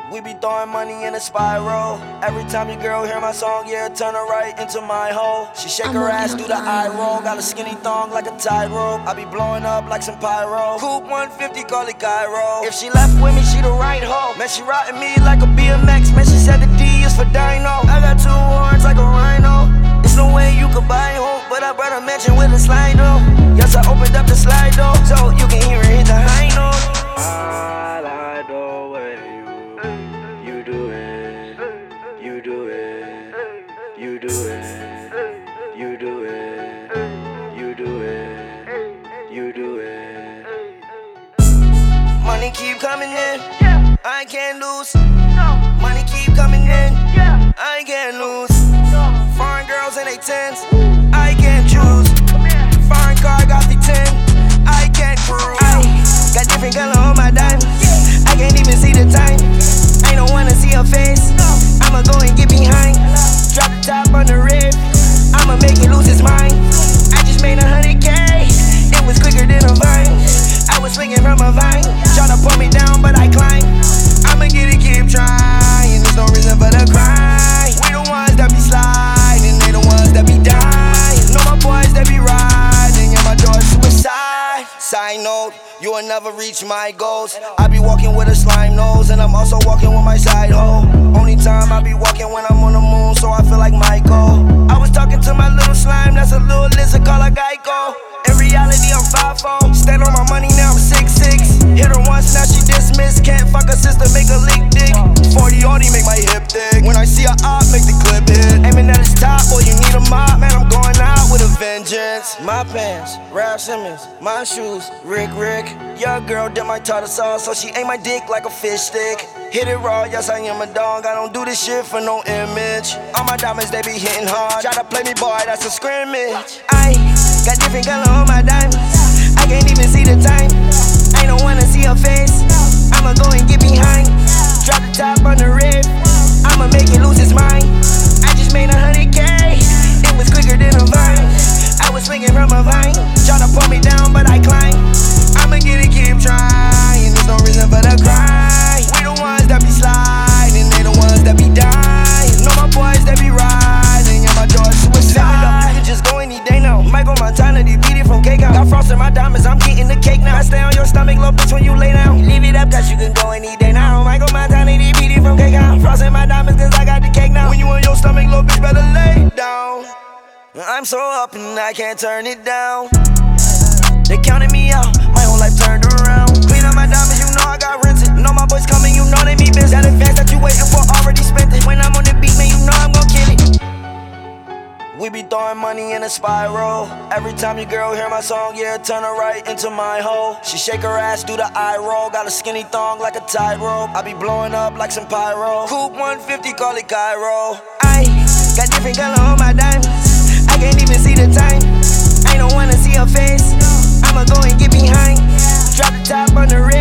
We be throwing money in a spiral. Every time your girl hear my song, yeah, turn her right into my hole. She shake her ass, do the eye roll. Got a skinny thong like a tightrope. I be blowing up like some pyro. Coupe 150, call it Cairo. If she left with me, she the right hoe. Man, she riding me like a BMX. Man, she said the D is for Dino. I got two horns like a rhino. There's no way you could buy hope, but I brought a mansion with a slide though. Yes, I opened up the slide though, so you can hear it hit the high note. I like the way you do it, you do it, you do it, you do it, you do it, you do it. Money keep coming in, I can't lose. Money keep coming in, I can't lose. Foreign girls in they tens, I can't choose. Foreign car got the 10, I can't cruise. Got different color on my diamonds, I can't even see the time. I don't wanna see her face, I'ma go and get behind. Drop the top on the rib, I'ma make it lose his mind. I just made 100K, it was quicker than a vine. I was swinging from a vine, tryna pull me down but I climb. I'ma get it, keep trying, there's no reason for the cry. We the ones that be sliding, they the ones that be dying. Know my boys that be riding, and my door's suicide. Side note, you will never reach my goals. I be walking with a slime nose, and I'm also walking with my side hoe. Only time I be walking when I'm on the moon, so I feel like Michael. I was talking to my little slime, that's a little lizard called a Geico. In reality, I'm 5'4", stand on my money now, I'm 6'6". Hit her once, now she dismissed. Can't fuck her sister, make her lick dick. 40 Audi, make my hip thick. When I see her op, make the clip hit. Aiming at his top, boy, you need a mop. Man, I'm going out with a vengeance. My pants, Ralph Simmons. My shoes, Rick. Your girl did my tartar sauce, so she ate my dick like a fish stick. Hit it raw, yes, I am a dog. I don't do this shit for no image. All my diamonds, they be hitting hard. Try to play me, boy, that's a scrimmage. I got different color on my diamonds, I can't even see the time. I don't wanna see her face, I'ma go and get behind. Drop the top on the rib, I'ma make it lose his mind. I just made 100K, it was quicker than a vine. I was swinging from a vine, tryna pull me down but I climb. I'ma get it, keep trying, there's no reason for the cry. We the ones that be sliding, they the ones that be dying. Know my boys that be riding, and my door's suicide. You can just go any day now. Michael Montana, they beat it from cake out. Got frost in my diamonds, I'm getting the cake now. I stay on your stomach, little bitch, when you lay down. Leave it up, cause you can go any day now. Michael Montana, they beat it from cake out. Frost in my diamonds, cause I got the cake now. When you on your stomach, little bitch, better lay down. I'm so up and I can't turn it down. They counted me out, my whole life turned around. Clean up my diamonds, you know I got rented. Know my boys coming, you know they be busy. That advance that you waiting for, already spent it. When I'm on the beat, man, you know I'm gon' kill it. We be throwing money in a spiral. Every time your girl hear my song, yeah, turn her right into my hole. She shake her ass, do the eye roll. Got a skinny thong like a tightrope. I be blowing up like some pyro. Coupe 150, call it Cairo. I got different color on my diamonds, I can't even see the time. I don't wanna see her face, I'ma go and get behind. Drop the top on the rib,